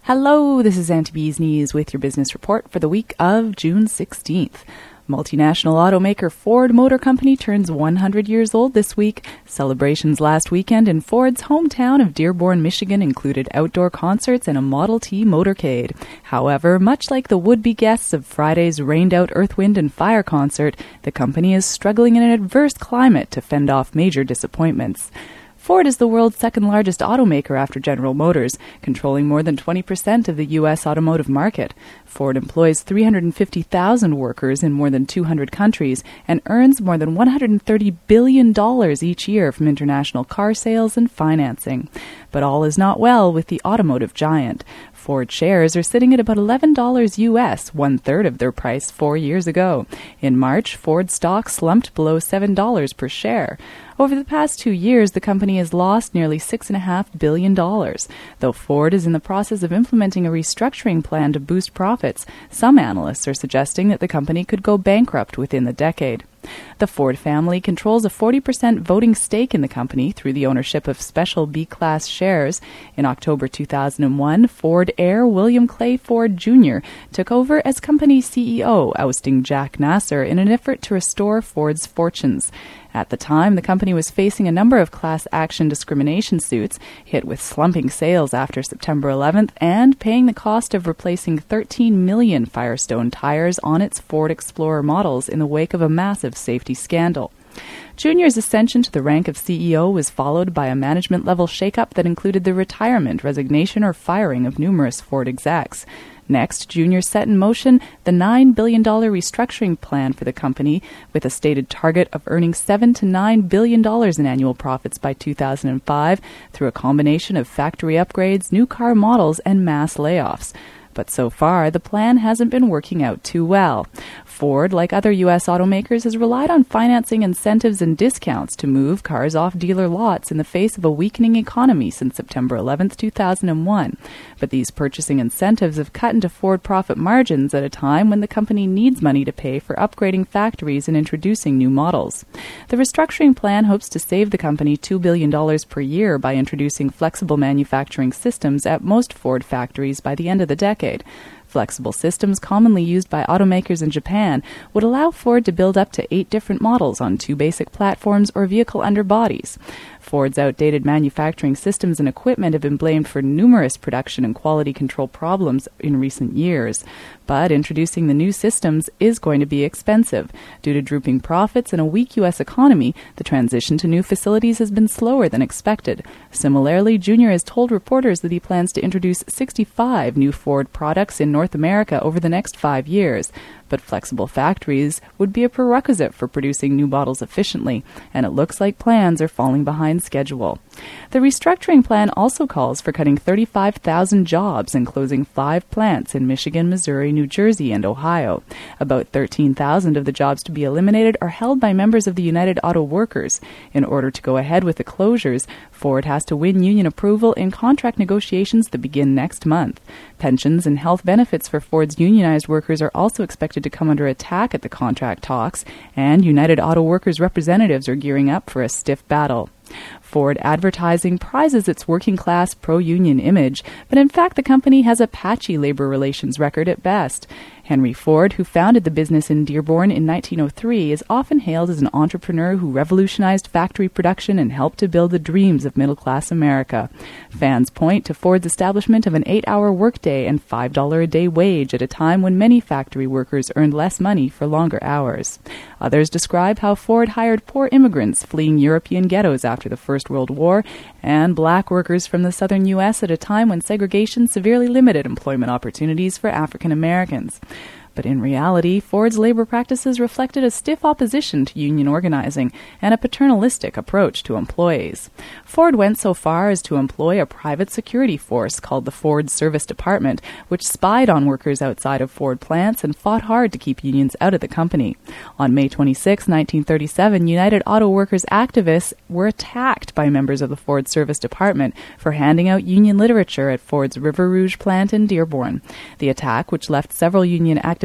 Hello, this is Auntie Bee's Knees with your business report for the week of June 16th. Multinational automaker Ford Motor Company turns 100 years old this week. Celebrations last weekend in Ford's hometown of Dearborn, Michigan included outdoor concerts and a Model T motorcade. However, much like the would-be guests of Friday's rained-out Earth, Wind and Fire concert, the company is struggling in an adverse climate to fend off major disappointments. Ford is the world's second-largest automaker after General Motors, controlling more than 20% of the U.S. automotive market. Ford employs 350,000 workers in more than 200 countries and earns more than $130 billion each year from international car sales and financing. But all is not well with the automotive giant. Ford shares are sitting at about $11 U.S., one-third of their price 4 years ago. In March, Ford stock slumped below $7 per share. Over the past 2 years, the company has lost nearly $6.5 billion. Though Ford is in the process of implementing a restructuring plan to boost profits, some analysts are suggesting that the company could go bankrupt within the decade. The Ford family controls a 40% voting stake in the company through the ownership of special B-class shares. In October 2001, Ford heir William Clay Ford Jr. took over as company CEO, ousting Jack Nasser in an effort to restore Ford's fortunes. At the time, the company was facing a number of class action discrimination suits, hit with slumping sales after September 11th, and paying the cost of replacing 13 million Firestone tires on its Ford Explorer models in the wake of a massive safety scandal. Junior's ascension to the rank of CEO was followed by a management-level shakeup that included the retirement, resignation, or firing of numerous Ford execs. Next, Junior set in motion the $9 billion restructuring plan for the company, with a stated target of earning $7 to $9 billion in annual profits by 2005 through a combination of factory upgrades, new car models, and mass layoffs. But so far, the plan hasn't been working out too well. Ford, like other U.S. automakers, has relied on financing incentives and discounts to move cars off dealer lots in the face of a weakening economy since September 11, 2001. But these purchasing incentives have cut into Ford profit margins at a time when the company needs money to pay for upgrading factories and introducing new models. The restructuring plan hopes to save the company $2 billion per year by introducing flexible manufacturing systems at most Ford factories by the end of the decade. Flexible systems commonly used by automakers in Japan would allow Ford to build up to 8 different models on 2 basic platforms or vehicle underbodies. Ford's outdated manufacturing systems and equipment have been blamed for numerous production and quality control problems in recent years. But introducing the new systems is going to be expensive. Due to drooping profits and a weak U.S. economy, the transition to new facilities has been slower than expected. Similarly, Junior has told reporters that he plans to introduce 65 new Ford products in North America over the next 5 years. But flexible factories would be a prerequisite for producing new models efficiently, and it looks like plans are falling behind schedule. The restructuring plan also calls for cutting 35,000 jobs and closing 5 plants in Michigan, Missouri, New Jersey, and Ohio. About 13,000 of the jobs to be eliminated are held by members of the United Auto Workers. In order to go ahead with the closures, Ford has to win union approval in contract negotiations that begin next month. Pensions and health benefits for Ford's unionized workers are also expected to come under attack at the contract talks, and United Auto Workers representatives are gearing up for a stiff battle. Ford Advertising prizes its working-class pro-union image, but in fact the company has a patchy labor relations record at best. Henry Ford, who founded the business in Dearborn in 1903, is often hailed as an entrepreneur who revolutionized factory production and helped to build the dreams of middle-class America. Fans point to Ford's establishment of an 8-hour workday and $5 a day wage at a time when many factory workers earned less money for longer hours. Others describe how Ford hired poor immigrants fleeing European ghettos after the First World War and black workers from the southern U.S. at a time when segregation severely limited employment opportunities for African Americans. But in reality, Ford's labor practices reflected a stiff opposition to union organizing and a paternalistic approach to employees. Ford went so far as to employ a private security force called the Ford Service Department, which spied on workers outside of Ford plants and fought hard to keep unions out of the company. On May 26, 1937, United Auto Workers activists were attacked by members of the Ford Service Department for handing out union literature at Ford's River Rouge plant in Dearborn. The attack, which left several union activists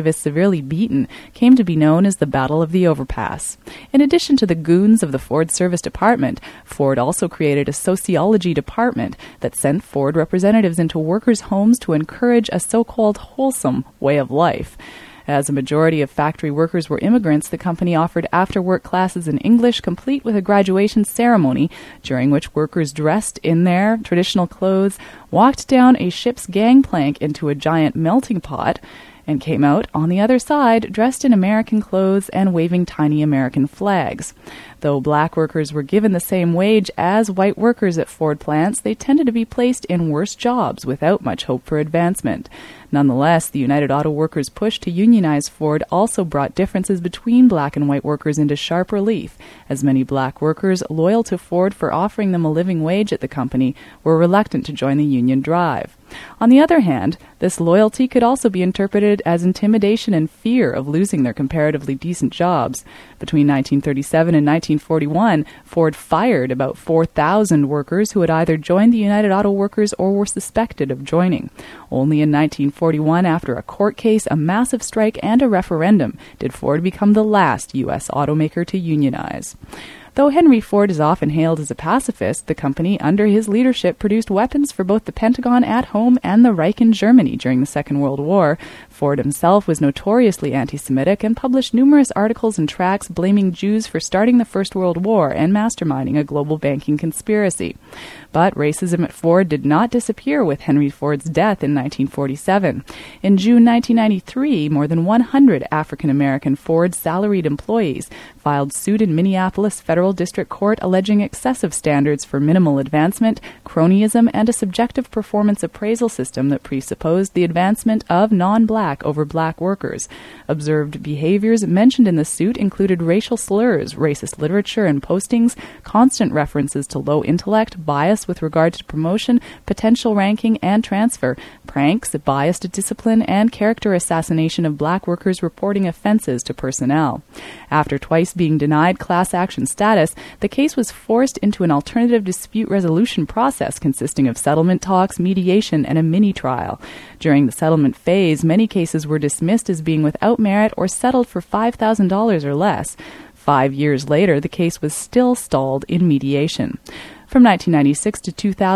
activists severely beaten, came to be known as the Battle of the Overpass. In addition to the goons of the Ford Service Department, Ford also created a sociology department that sent Ford representatives into workers' homes to encourage a so-called wholesome way of life. As a majority of factory workers were immigrants, the company offered after-work classes in English, complete with a graduation ceremony, during which workers dressed in their traditional clothes walked down a ship's gangplank into a giant melting pot and came out on the other side dressed in American clothes and waving tiny American flags. Though black workers were given the same wage as white workers at Ford plants, they tended to be placed in worse jobs without much hope for advancement. Nonetheless, the United Auto Workers' push to unionize Ford also brought differences between black and white workers into sharp relief, as many black workers, loyal to Ford for offering them a living wage at the company, were reluctant to join the union drive. On the other hand, this loyalty could also be interpreted as intimidation and fear of losing their comparatively decent jobs. Between 1937 and 1941, Ford fired about 4,000 workers who had either joined the United Auto Workers or were suspected of joining. Only in 1941, after a court case, a massive strike, and a referendum, did Ford become the last U.S. automaker to unionize. Though Henry Ford is often hailed as a pacifist, the company, under his leadership, produced weapons for both the Pentagon at home and the Reich in Germany during the Second World War. Ford himself was notoriously anti-Semitic and published numerous articles and tracts blaming Jews for starting the First World War and masterminding a global banking conspiracy. But racism at Ford did not disappear with Henry Ford's death in 1947. In June 1993, more than 100 African-American Ford salaried employees filed suit in Minneapolis Federal District Court alleging excessive standards for minimal advancement, cronyism, and a subjective performance appraisal system that presupposed the advancement of non-black over black workers. Observed behaviors mentioned in the suit included racial slurs, racist literature and postings, constant references to low intellect, bias with regard to promotion, potential ranking and transfer, pranks, biased discipline, and character assassination of black workers reporting offenses to personnel. After twice being denied class action status, the case was forced into an alternative dispute resolution process consisting of settlement talks, mediation, and a mini-trial. During the settlement phase, many cases were dismissed as being without merit or settled for $5,000 or less. 5 years later, the case was still stalled in mediation. From 1996 to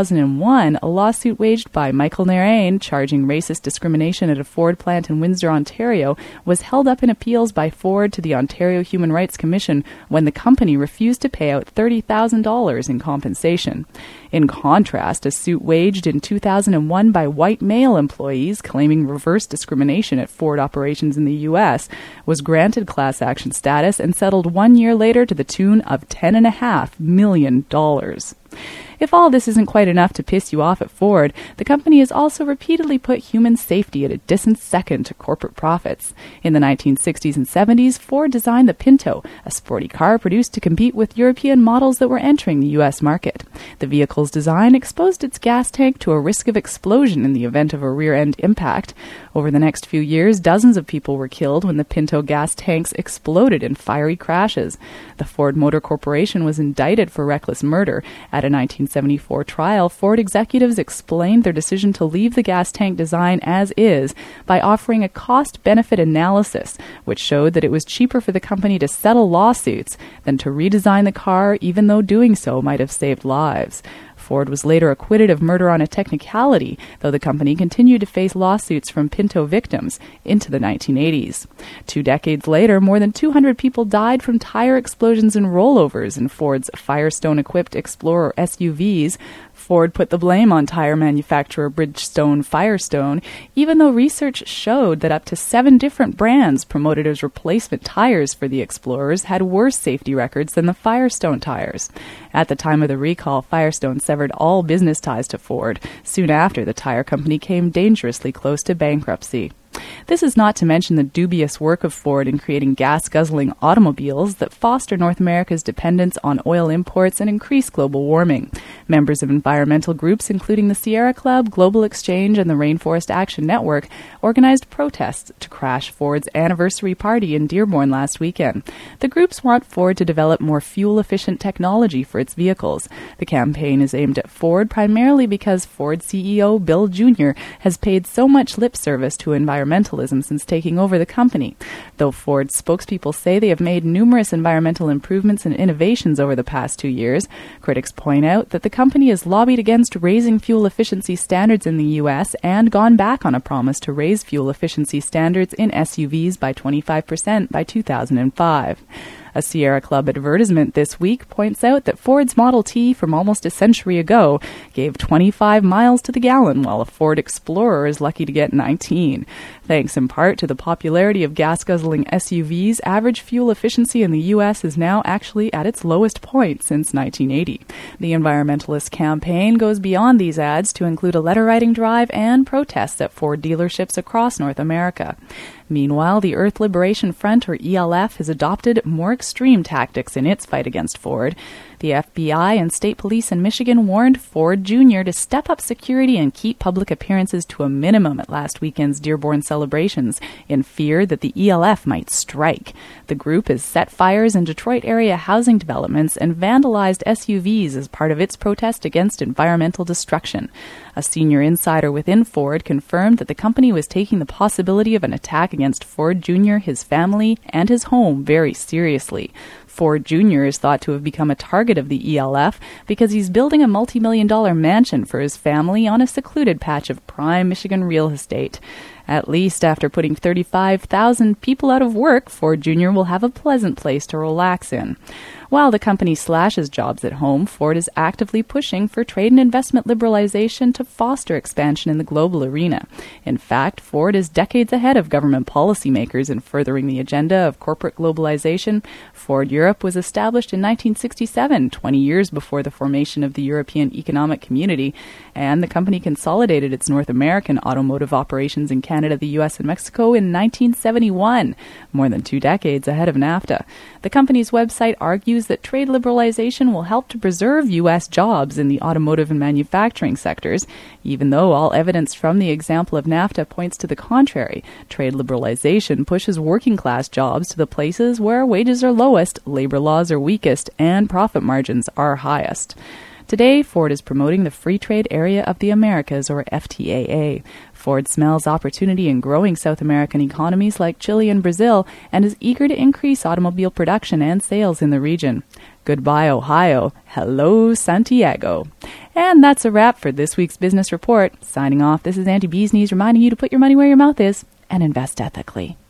2001, a lawsuit waged by Michael Narain charging racist discrimination at a Ford plant in Windsor, Ontario, was held up in appeals by Ford to the Ontario Human Rights Commission when the company refused to pay out $30,000 in compensation. In contrast, a suit waged in 2001 by white male employees claiming reverse discrimination at Ford operations in the U.S. was granted class action status and settled 1 year later to the tune of $10.5 million. If all this isn't quite enough to piss you off at Ford, the company has also repeatedly put human safety at a distant second to corporate profits. In the 1960s and 70s, Ford designed the Pinto, a sporty car produced to compete with European models that were entering the U.S. market. The vehicle's design exposed its gas tank to a risk of explosion in the event of a rear-end impact. Over the next few years, dozens of people were killed when the Pinto gas tanks exploded in fiery crashes. The Ford Motor Corporation was indicted for reckless murder. At a 1974 trial, Ford executives explained their decision to leave the gas tank design as is by offering a cost-benefit analysis, which showed that it was cheaper for the company to settle lawsuits than to redesign the car, even though doing so might have saved lives. Ford was later acquitted of murder on a technicality, though the company continued to face lawsuits from Pinto victims into the 1980s. 2 decades later, more than 200 people died from tire explosions and rollovers in Ford's Firestone-equipped Explorer SUVs. Ford put the blame on tire manufacturer Bridgestone Firestone, even though research showed that up to 7 different brands promoted as replacement tires for the Explorers had worse safety records than the Firestone tires. At the time of the recall, Firestone severed all business ties to Ford. Soon after, the tire company came dangerously close to bankruptcy. This is not to mention the dubious work of Ford in creating gas-guzzling automobiles that foster North America's dependence on oil imports and increase global warming. Members of environmental groups, including the Sierra Club, Global Exchange, and the Rainforest Action Network, organized protests to crash Ford's anniversary party in Dearborn last weekend. The groups want Ford to develop more fuel-efficient technology for its vehicles. The campaign is aimed at Ford primarily because Ford CEO Bill Jr. has paid so much lip service to environmental environmentalism since taking over the company. Though Ford's spokespeople say they have made numerous environmental improvements and innovations over the past 2 years, critics point out that the company has lobbied against raising fuel efficiency standards in the U.S. and gone back on a promise to raise fuel efficiency standards in SUVs by 25% by 2005. A Sierra Club advertisement this week points out that Ford's Model T from almost a century ago gave 25 miles to the gallon, while a Ford Explorer is lucky to get 19. Thanks in part to the popularity of gas-guzzling SUVs, average fuel efficiency in the U.S. is now actually at its lowest point since 1980. The environmentalist campaign goes beyond these ads to include a letter-writing drive and protests at Ford dealerships across North America. Meanwhile, the Earth Liberation Front, or ELF, has adopted more extreme tactics in its fight against Ford. The FBI and state police in Michigan warned Ford Jr. to step up security and keep public appearances to a minimum at last weekend's Dearborn celebrations, in fear that the ELF might strike. The group has set fires in Detroit area housing developments and vandalized SUVs as part of its protest against environmental destruction. A senior insider within Ford confirmed that the company was taking the possibility of an attack against Ford Jr., his family, and his home very seriously. Ford Jr. is thought to have become a target of the ELF because he's building a multi-million-dollar mansion for his family on a secluded patch of prime Michigan real estate. At least after putting 35,000 people out of work, Ford Jr. will have a pleasant place to relax in. While the company slashes jobs at home, Ford is actively pushing for trade and investment liberalization to foster expansion in the global arena. In fact, Ford is decades ahead of government policymakers in furthering the agenda of corporate globalization. Ford Europe was established in 1967, 20 years before the formation of the European Economic Community, and the company consolidated its North American automotive operations in Canada, the U.S., and Mexico in 1971, more than 2 decades ahead of NAFTA. The company's website argues that trade liberalization will help to preserve U.S. jobs in the automotive and manufacturing sectors, even though all evidence from the example of NAFTA points to the contrary. Trade liberalization pushes working-class jobs to the places where wages are lowest, labor laws are weakest, and profit margins are highest. Today, Ford is promoting the Free Trade Area of the Americas, or FTAA. Ford smells opportunity in growing South American economies like Chile and Brazil and is eager to increase automobile production and sales in the region. Goodbye, Ohio. Hello, Santiago. And that's a wrap for this week's Business Report. Signing off, this is Auntie Bee's Knees reminding you to put your money where your mouth is and invest ethically.